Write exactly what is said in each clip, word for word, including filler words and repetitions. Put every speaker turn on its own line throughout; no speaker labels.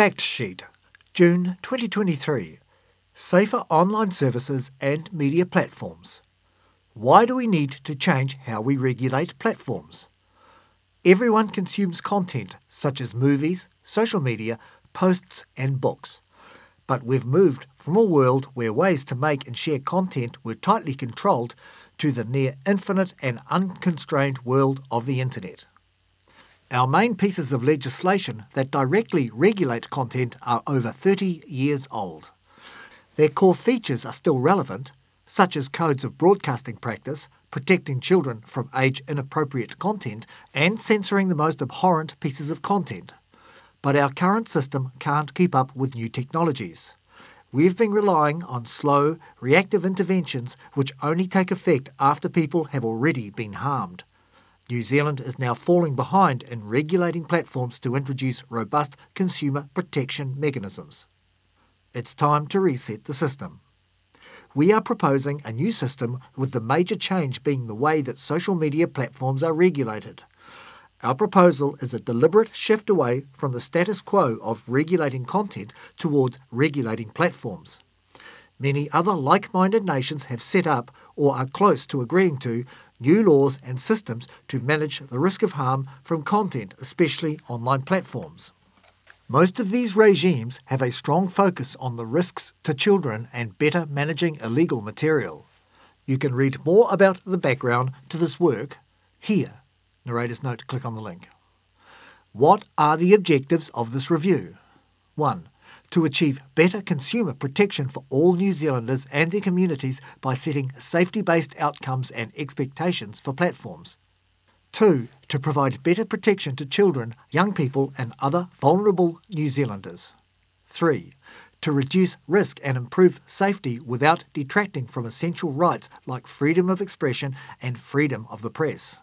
Fact Sheet, June twenty twenty-three. Safer online services and media platforms. Why do we need to change how we regulate platforms? Everyone consumes content such as movies, social media, posts and books. But we've moved from a world where ways to make and share content were tightly controlled to the near infinite and unconstrained world of the internet. Our main pieces of legislation that directly regulate content are over thirty years old. Their core features are still relevant, such as codes of broadcasting practice, protecting children from age-inappropriate content, and censoring the most abhorrent pieces of content. But our current system can't keep up with new technologies. We've been relying on slow, reactive interventions which only take effect after people have already been harmed. New Zealand is now falling behind in regulating platforms to introduce robust consumer protection mechanisms. It's time to reset the system. We are proposing a new system with the major change being the way that social media platforms are regulated. Our proposal is a deliberate shift away from the status quo of regulating content towards regulating platforms. Many other like-minded nations have set up or are close to agreeing to new laws and systems to manage the risk of harm from content, especially online platforms. Most of these regimes have a strong focus on the risks to children and better managing illegal material. You can read more about the background to this work here. Narrator's note, click on the link. What are the objectives of this review? one. To achieve better consumer protection for all New Zealanders and their communities by setting safety-based outcomes and expectations for platforms. two. To provide better protection to children, young people and other vulnerable New Zealanders. three. To reduce risk and improve safety without detracting from essential rights like freedom of expression and freedom of the press.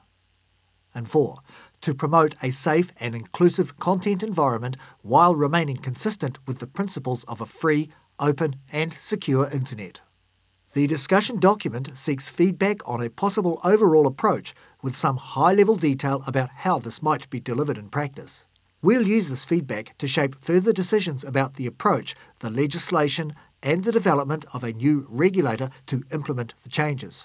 And four. To promote a safe and inclusive content environment while remaining consistent with the principles of a free, open and secure internet. The discussion document seeks feedback on a possible overall approach with some high-level detail about how this might be delivered in practice. We'll use this feedback to shape further decisions about the approach, the legislation and the development of a new regulator to implement the changes.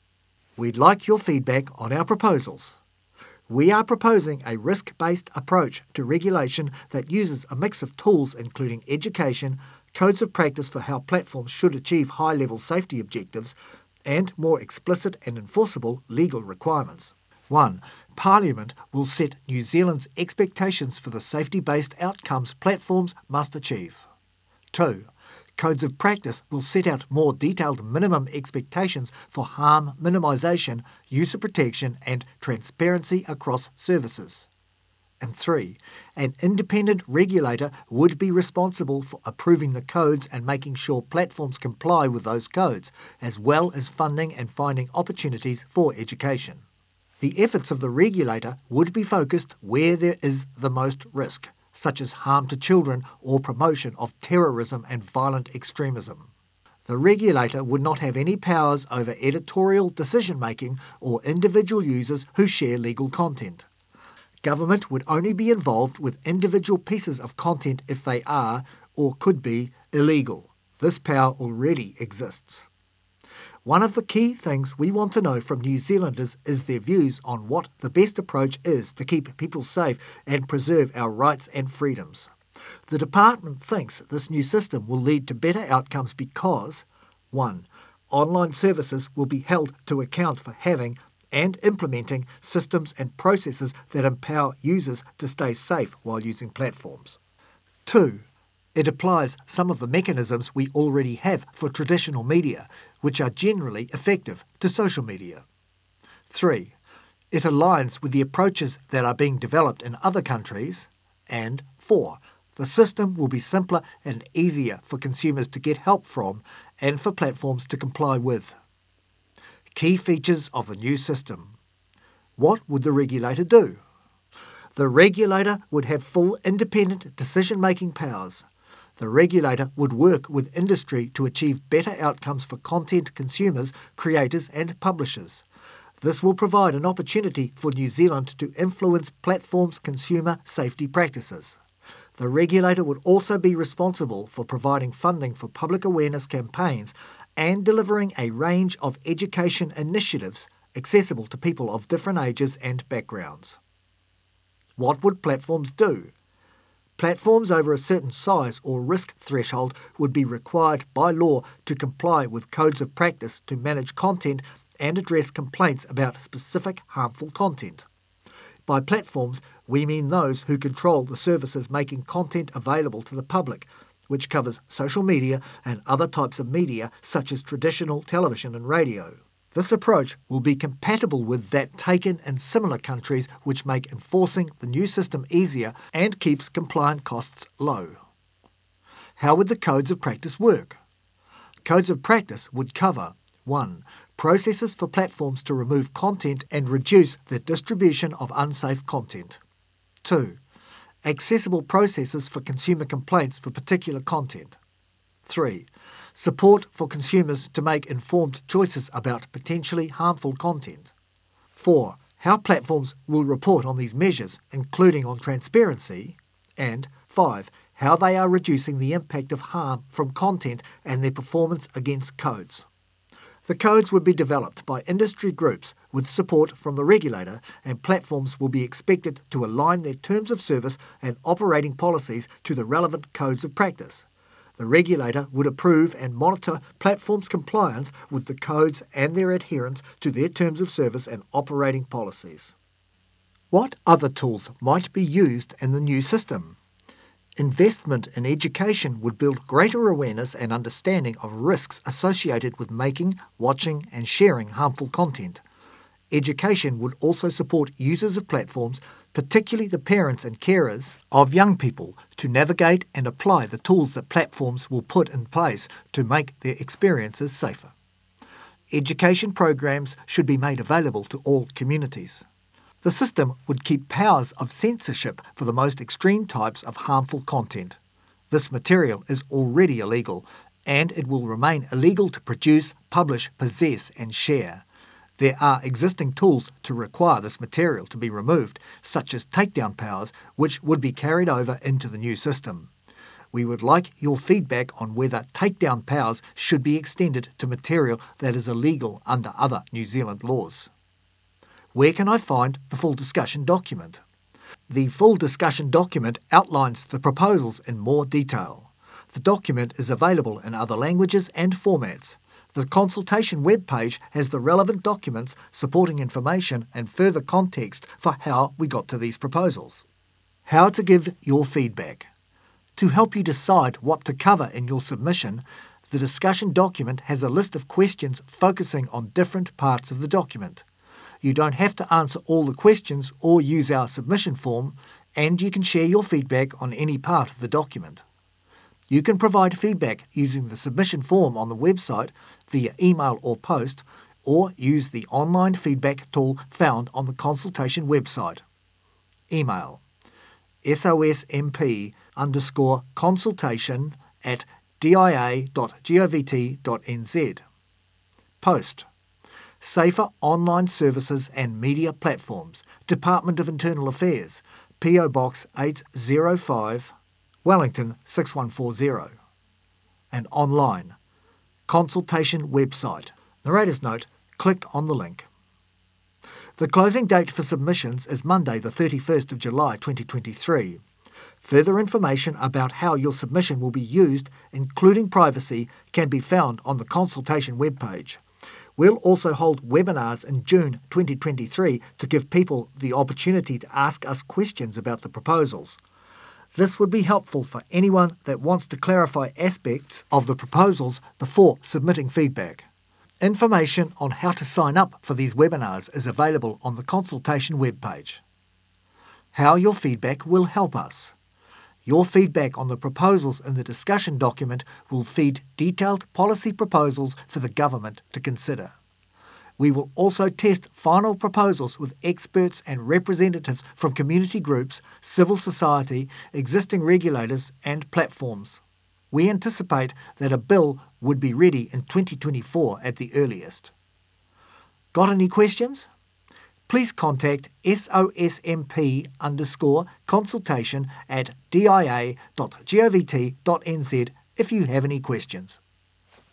We'd like your feedback on our proposals. We are proposing a risk-based approach to regulation that uses a mix of tools including education, codes of practice for how platforms should achieve high-level safety objectives, and more explicit and enforceable legal requirements. one. Parliament will set New Zealand's expectations for the safety-based outcomes platforms must achieve. two. Codes of practice will set out more detailed minimum expectations for harm minimisation, user protection and transparency across services. And three. An independent regulator would be responsible for approving the codes and making sure platforms comply with those codes, as well as funding and finding opportunities for education. The efforts of the regulator would be focused where there is the most risk, such as harm to children or promotion of terrorism and violent extremism. The regulator would not have any powers over editorial decision-making or individual users who share legal content. Government would only be involved with individual pieces of content if they are, or could be, illegal. This power already exists. One of the key things we want to know from New Zealanders is their views on what the best approach is to keep people safe and preserve our rights and freedoms. The Department thinks this new system will lead to better outcomes because one. Online services will be held to account for having and implementing systems and processes that empower users to stay safe while using platforms. two. It applies some of the mechanisms we already have for traditional media, which are generally effective, to social media. three. It aligns with the approaches that are being developed in other countries. And four. The system will be simpler and easier for consumers to get help from and for platforms to comply with. Key features of the new system. What would the regulator do? The regulator would have full independent decision-making powers. The regulator would work with industry to achieve better outcomes for content consumers, creators and publishers. This will provide an opportunity for New Zealand to influence platforms' consumer safety practices. The regulator would also be responsible for providing funding for public awareness campaigns and delivering a range of education initiatives accessible to people of different ages and backgrounds. What would platforms do? Platforms over a certain size or risk threshold would be required by law to comply with codes of practice to manage content and address complaints about specific harmful content. By platforms, we mean those who control the services making content available to the public, which covers social media and other types of media such as traditional television and radio. This approach will be compatible with that taken in similar countries, which make enforcing the new system easier and keeps compliance costs low. How would the codes of practice work? Codes of practice would cover one. Processes for platforms to remove content and reduce the distribution of unsafe content. two. Accessible processes for consumer complaints for particular content. three. Support for consumers to make informed choices about potentially harmful content. four. How platforms will report on these measures, including on transparency. And five. How they are reducing the impact of harm from content and their performance against codes. The codes would be developed by industry groups with support from the regulator, and platforms will be expected to align their terms of service and operating policies to the relevant codes of practice. The regulator would approve and monitor platforms' compliance with the codes and their adherence to their terms of service and operating policies. What other tools might be used in the new system? Investment in education would build greater awareness and understanding of risks associated with making, watching and sharing harmful content. Education would also support users of platforms, particularly the parents and carers of young people, to navigate and apply the tools that platforms will put in place to make their experiences safer. Education programs should be made available to all communities. The system would keep powers of censorship for the most extreme types of harmful content. This material is already illegal, and it will remain illegal to produce, publish, possess and share. There are existing tools to require this material to be removed, such as takedown powers, which would be carried over into the new system. We would like your feedback on whether takedown powers should be extended to material that is illegal under other New Zealand laws. Where can I find the full discussion document? The full discussion document outlines the proposals in more detail. The document is available in other languages and formats. The consultation webpage has the relevant documents, supporting information and further context for how we got to these proposals. How to give your feedback. To help you decide what to cover in your submission, the discussion document has a list of questions focusing on different parts of the document. You don't have to answer all the questions or use our submission form, and you can share your feedback on any part of the document. You can provide feedback using the submission form on the website, via email or post, or use the online feedback tool found on the consultation website. Email sosmp underscore consultation at dia dot govt dot nz. Post Safer Online Services and Media Platforms, Department of Internal Affairs, P O Box eight oh five, Wellington six one four zero. And online, consultation website. Narrator's note, click on the link. The closing date for submissions is Monday the thirty-first of July twenty twenty-three. Further information about how your submission will be used, including privacy, can be found on the consultation webpage. We'll also hold webinars in June twenty twenty-three to give people the opportunity to ask us questions about the proposals. This would be helpful for anyone that wants to clarify aspects of the proposals before submitting feedback. Information on how to sign up for these webinars is available on the consultation webpage. How your feedback will help us. Your feedback on the proposals in the discussion document will feed detailed policy proposals for the government to consider. We will also test final proposals with experts and representatives from community groups, civil society, existing regulators and platforms. We anticipate that a bill would be ready in twenty twenty-four at the earliest. Got any questions? please contact sosmp underscore consultation at dia dot govt dot nz if you have any questions.